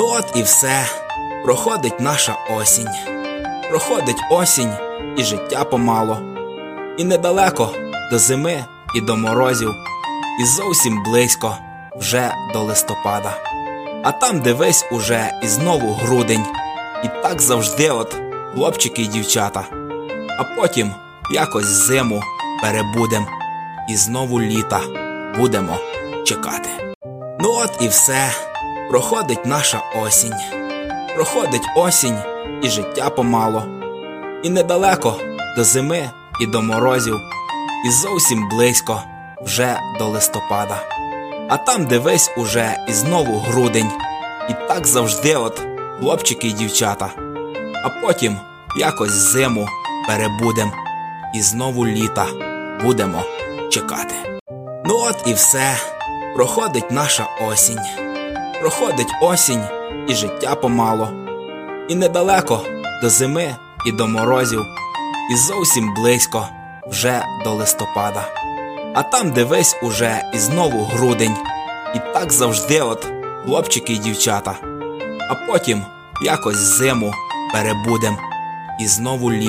от і все, проходить наша осінь. Проходить осінь і життя помало. І недалеко до зими і до морозів, і зовсім близько вже до листопада. А там дивись уже і знову грудень. І так завжди хлопчики й дівчата. А потім якось зиму перебудем, і знову літа будемо чекати. От і все, проходить наша осінь. Проходить осінь і життя помало. І недалеко до зими і до морозів, і зовсім близько вже до листопада. А там дивись уже і знову грудень. І так завжди хлопчики й дівчата. А потім якось зиму перебудем, і знову літа будемо чекати. От і все, проходить наша осінь. Проходить осінь і життя помало. І недалеко до зими і до морозів, і зовсім близько вже до листопада. А там дивись уже і знову грудень. І так завжди хлопчики й дівчата. А потім якось зиму перебудем, і знову літо